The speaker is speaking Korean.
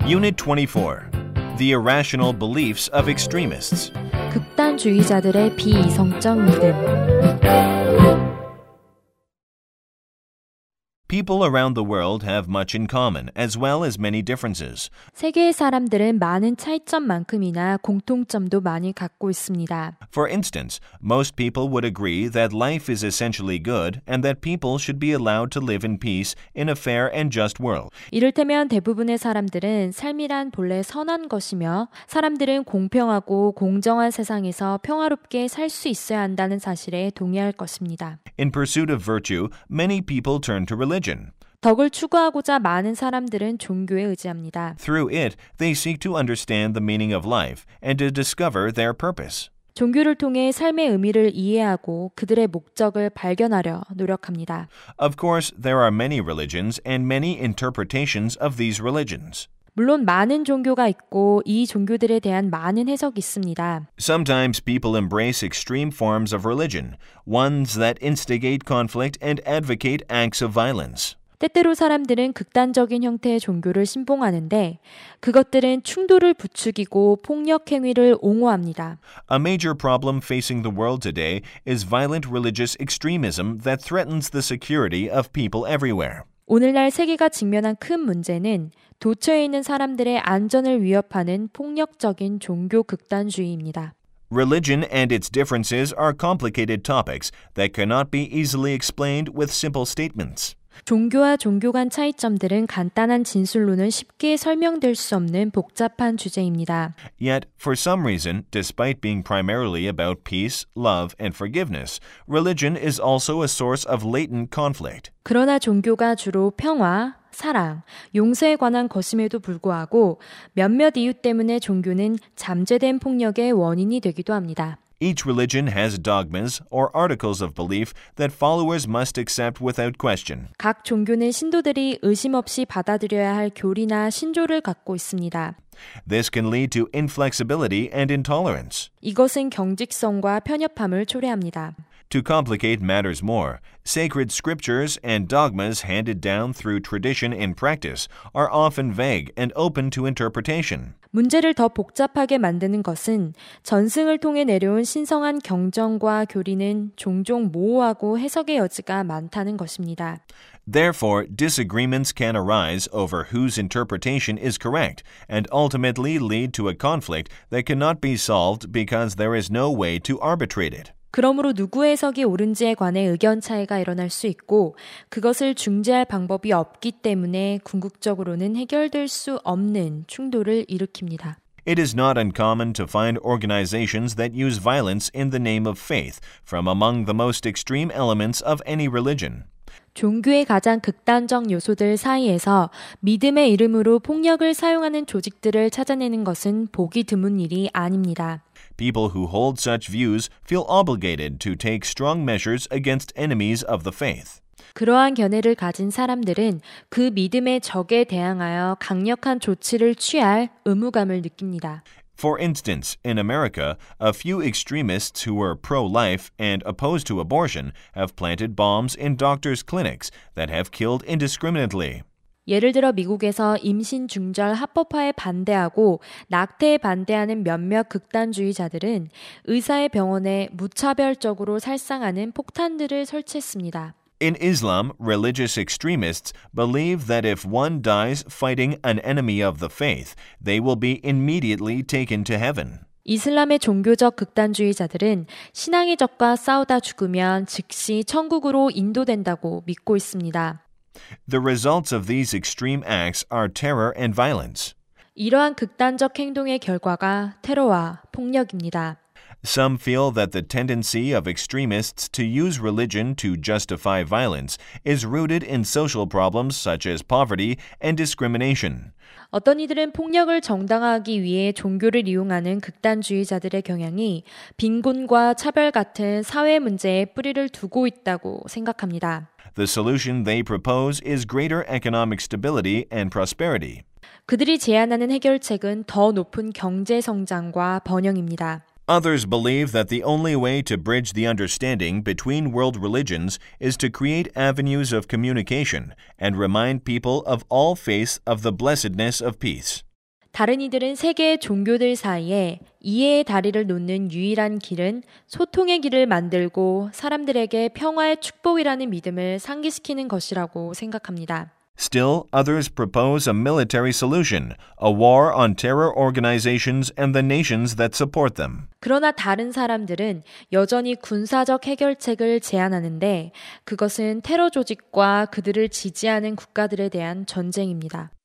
Unit 24. The irrational beliefs of extremists. 극단주의자들의 비이성적 믿음. People around the world have much in common, as well as many differences. 세계의 사람들은 많은 차이점만큼이나 공통점도 많이 갖고 있습니다. For instance, most people would agree that life is essentially good and that people should be allowed to live in peace in a fair and just world. 이를테면 대부분의 사람들은 삶이란 본래 선한 것이며 사람들은 공평하고 공정한 세상에서 평화롭게 살 수 있어야 한다는 사실에 동의할 것입니다. In pursuit of virtue, many people turn to religion. 덕을 추구하고자 많은 사람들은 종교에 의지합니다. Through it, they seek to understand the meaning of life and to discover their purpose. 종교를 통해 삶의 의미를 이해하고 그들의 목적을 발견하려 노력합니다. Of course, there are many religions and many interpretations of these religions. 물론 많은 종교가 있고 이 종교들에 대한 많은 해석이 있습니다. Sometimes people embrace extreme forms of religion, ones that instigate conflict and advocate acts of violence. 때때로 사람들은 극단적인 형태의 종교를 신봉하는데 그것들은 충돌을 부추기고 폭력 행위를 옹호합니다. A major problem facing the world today is violent religious extremism that threatens the security of people everywhere. 오늘날 세계가 직면한 큰 문제는 도처에 있는 사람들의 안전을 위협하는 폭력적인 종교 극단주의입니다. Religion and its differences are complicated topics that cannot be easily explained with simple statements. 종교와 종교 간 차이점들은 간단한 진술로는 쉽게 설명될 수 없는 복잡한 주제입니다. Yet, for some reason, despite being primarily about peace, love, and forgiveness, religion is also a source of latent conflict. 그러나 종교가 주로 평화, 사랑, 용서에 관한 것임에도 불구하고 몇몇 이유 때문에 종교는 잠재된 폭력의 원인이 되기도 합니다. Each religion has dogmas or articles of belief that followers must accept without question. 각 종교는 신도들이 의심 없이 받아들여야 할 교리나 신조를 갖고 있습니다. This can lead to inflexibility and intolerance. 이것은 경직성과 편협함을 초래합니다. To complicate matters more, sacred scriptures and dogmas handed down through tradition and practice are often vague and open to interpretation. 문제를 더 복잡하게 만드는 것은 전승을 통해 내려온 신성한 경전과 교리는 종종 모호하고 해석의 여지가 많다는 것입니다. Therefore, disagreements can arise over whose interpretation is correct and ultimately lead to a conflict that cannot be solved because there is no way to arbitrate it. 그러므로 누구의 해석이 옳은지에 관해 의견 차이가 일어날 수 있고 그것을 중재할 방법이 없기 때문에 궁극적으로는 해결될 수 없는 충돌을 일으킵니다. It is not uncommon to find organizations that use violence in the name of faith from among the most extreme elements of any religion. 종교의 가장 극단적 요소들 사이에서 믿음의 이름으로 폭력을 사용하는 조직들을 찾아내는 것은 보기 드문 일이 아닙니다. People who hold such views feel obligated to take strong measures against enemies of the faith. 그러한 견해를 가진 사람들은 그 믿음의 적에 대항하여 강력한 조치를 취할 의무감을 느낍니다. For instance, in America, a few extremists who were pro-life and opposed to abortion have planted bombs in doctors' clinics that have killed indiscriminately. 예를 들어 미국에서 임신 중절 합법화에 반대하고 낙태에 반대하는 몇몇 극단주의자들은 의사의 병원에 무차별적으로 살상하는 폭탄들을 설치했습니다. In Islam, religious extremists believe that if one dies fighting an enemy of the faith, they will be immediately taken to heaven. 이슬람의 종교적 극단주의자들은 신앙의 적과 싸우다 죽으면 즉시 천국으로 인도된다고 믿고 있습니다. The results of these extreme acts are terror and violence. 이러한 극단적 행동의 결과가 테러와 폭력입니다. Some feel that the tendency of extremists to use religion to justify violence is rooted in social problems such as poverty and discrimination. 어떤 이들은 폭력을 정당화하기 위해 종교를 이용하는 극단주의자들의 경향이 빈곤과 차별 같은 사회 문제에 뿌리를 두고 있다고 생각합니다. The solution they propose is greater economic stability and prosperity. 그들이 제안하는 해결책은 더 높은 경제 성장과 번영입니다. Others believe that the only way to bridge the understanding between world religions is to create avenues of communication and remind people of all faiths of the blessedness of peace. 다른 이들은 세계의 종교들 사이에 이해의 다리를 놓는 유일한 길은 소통의 길을 만들고 사람들에게 평화의 축복이라는 믿음을 상기시키는 것이라고 생각합니다. Still, others propose a military solution, a war on terror organizations and the nations that support them. 그러나 다른 사람들은 여전히 군사적 해결책을 제안하는데 그것은 테러 조직과 그들을 지지하는 국가들에 대한 전쟁입니다.